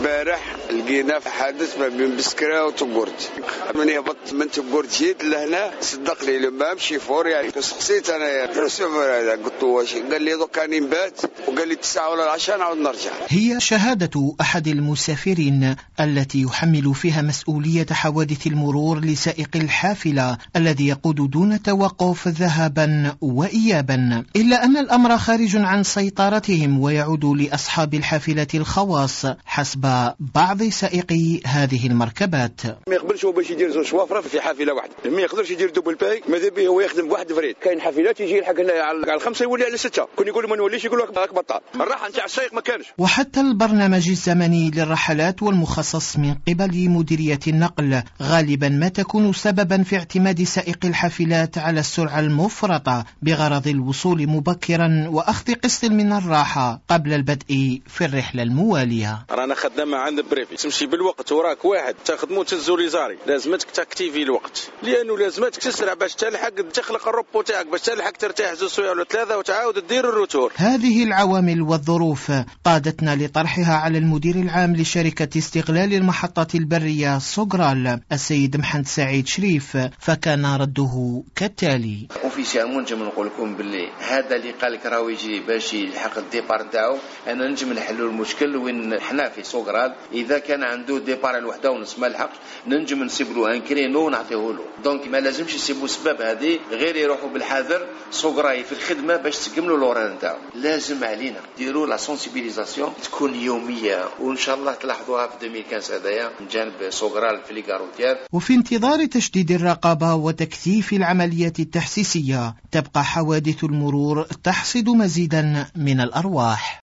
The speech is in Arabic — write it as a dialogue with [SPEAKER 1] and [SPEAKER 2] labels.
[SPEAKER 1] البارح لقينا في حادث ما بين بسكرة وتقورت. من هبط من تقورت جيت لهنا صدق لي لما مشي فور يعني سقسيت انا هذا قلت له واش قال لي دوك راني نبات وقال لي 9 ولا 10 نعاود نرجع.
[SPEAKER 2] هي شهادة أحد المسافرين التي يحمل فيها مسؤولية حوادث المرور لسائق الحافلة الذي يقود دون توقف ذهابا وإيابا، إلا أن الأمر خارج عن سيطرتهم ويعود لأصحاب الحافلة الخواص حسب بعض سائقي هذه المركبات.
[SPEAKER 3] ما يقبلش هو باش يدير زوج شوافره في حافله واحده، ما يقدرش يدير دوبل باي، ماذا به هو يخدم بواحد فريد. كاين حافلات يجي يلحق هنا على 5 يولي على 6، كون يقول ما نوليش يقول لك راك بطال. الراحه نتاع السائق ما كانش.
[SPEAKER 2] وحتى البرنامج الزمني للرحلات والمخصص من قبل مديرية النقل غالبا ما تكون سببا في اعتماد سائق الحافلات على السرعة المفرطة بغرض الوصول مبكرا وأخذ قسط من الراحة قبل البدء في الرحلة الموالية.
[SPEAKER 3] رانا خدامة عند بريفي تمشي بالوقت وراك واحد تخدمو تزولي زاري، لازمتك تاكتيفي الوقت لأنه لازمتك تسرع باش تلحق تخلق الروبو تاعك باش تلحق ترتاح 2 سوايع ولا 3 وتعاود تدير الروتور.
[SPEAKER 2] هذه العوامل والظروف قادتنا لطرحها على المدير العام لشركة استغلال المحطات البرية سوغرال السيد محمد سعيد شريف، فكان رده كالتالي.
[SPEAKER 4] اوفيسيالمون نجم نقول لكم باللي هذا اللي قال لك راهو يجري باش يلحق الديبار نتاعو، انا نجم نحلوا المشكل وين حنا في سوغرال اذا كان عنده ديبار الوحده ونص ما لحقش نجم نسيبلو ان كرينو ونعطيه له. دونك ما لازمش يسيبوا السبب هذه، غير يروحوا بالحذر سوغراي في الخدمه باش تكملوا لوران نتاعو. لازم علينا ديروا لا سونسيبيليزاسيون تكون يوميه، وان شاء الله تلاحظوها في 2015 هذايا من جانب سوغرال في ليغاروتير.
[SPEAKER 2] وفي انتظار تشديد الرقابه وتكثيف العمليات التحسيسيه تبقى حوادث المرور تحصد مزيدا من الأرواح.